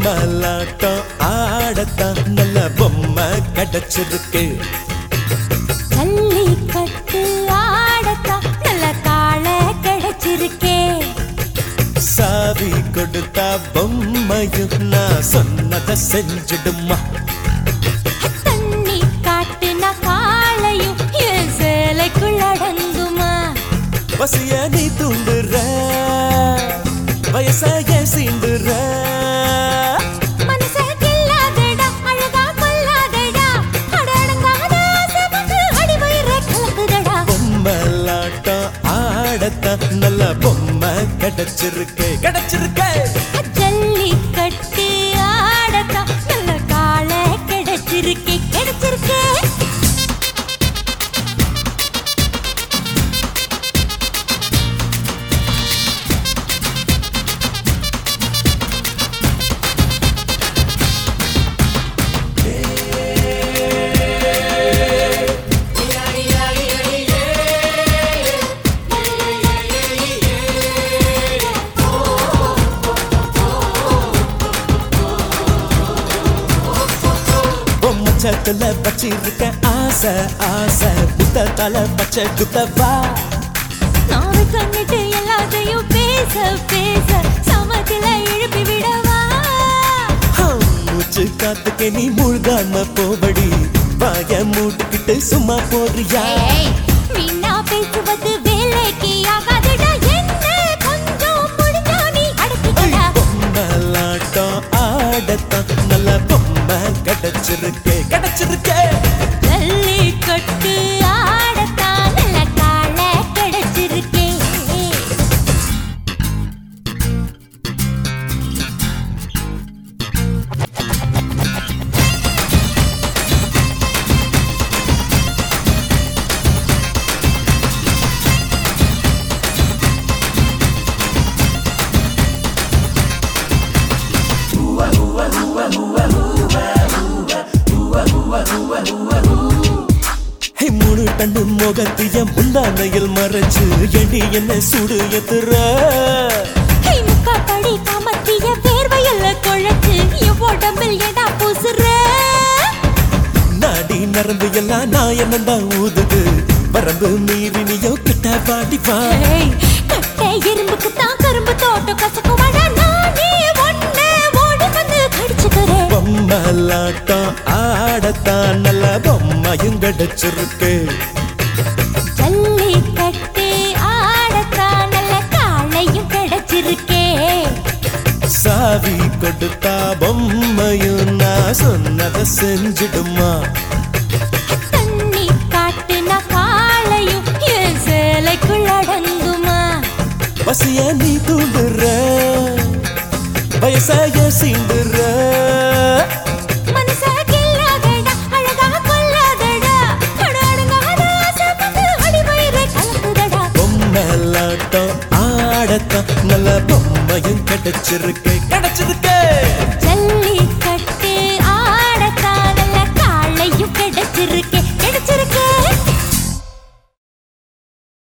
பொம்மலாட்டம் ஆடத்தான் நல்ல பொம்மை கிடைச்சிருக்கு. ஜல்லிக்கட்டு ஆடத்தான் நல்ல காளை கிடைச்சிருக்கே. சாவி கொடுத்தா பொம்மையும் நான் சொன்னதை செஞ்சிடுமா. தண்ணி காட்டுனா காளையும் என் சேலைக்குள் அடங்குமா. பசிய நீ தூண்டுற வயசாய சீண்டுற மனசே கில்லாதடா அழகா கொல்லாதடா அடடங்காத ஆசைப்பட்டு அடிவயிற கலக்குதடா. பொம்மலாட்டம் ஆடத்தான் நல்ல பொம்மை கிடைச்சிருக்கு கிடைச்சிருக்கு. ஜல்லிக்கட்டு ஆடத்தான் நல்ல காளை கிடைச்சிருக்கே கிடைச்சிருக்கே. சத்துல வச்சிருக்க ஆசை ஆசை புத்தத்தால பச்சை குத்தவா. நாவை கண்ணிட்டு எல்லாத்தையும் பேச பேச சமத்துல எழுப்பி விடவா. மூச்சு காத்துக்கு நீ மூழ்காம போபடி வாய மூட்டுக்கிட்டு சும்மா போறியா. வீணா பேசுவது வேலைக்கு ஆகாதுடா. என்ன கொஞ்சம் முடிஞ்சா நீ அடக்கிடா. பொம்மலாட்டம் ஆடத்தான் நல்ல பொம்மை கிடைச்சிருக்கு கிடைச்சிருக்கு. ஜல்லிக்கட்டு ஆடத்தான் நல்ல காளை கிடைச்சிருக்கே. மூணு டன்னு முகத்திய முந்தானையில் மறைச்சு எடி என்ன சுடு எத்துற. முக்காப்படி காமத்திய வேர்வையில குழைச்சு என் உடம்பில் எடா பூசுற. நாடி நரம்பு எல்லாம் நான் என்னதான் ஊதுது வரம்பு மீறி நீயோ கிட்ட பாடிவா. கட்டை எறும்புக்கு தான் கரும்பு தோட்டம் கசக்குவாடா. நானே ஒண்ணே ஓடி வந்து கடிச்சுக்கிறேன். பொம்மலாட்டம் ஆடத்தான் நல்ல பொம்மையும் கிடைச்சிருக்கு. ஜல்லிக்கட்டு ஆடத்தான் நல்ல காளையும் கிடைச்சிருக்கே. சாவி கொடுத்தா பொம்மையும் நான் சொன்னதை செஞ்சிடுமா. தண்ணி காட்டுனா காளையும் என் சேலைக்குள் அடங்குமா. பசிய நீ தூண்டுற வயசாய சீண்டுற மனசே கில்லாதடா அழகா கொல்லாதடா அடடங்காத ஆசைப்பட்டு அடிவயிற கலக்குதடா. பொம்மலாட்டம் ஆடத்தான் நல்ல பொம்மையும் கிடைச்சிருக்கு கிடைச்சிருக்கு. ஜல்லிக்கட்டு ஆடத்தான் நல்ல காளையும் கிடைச்சிருக்கே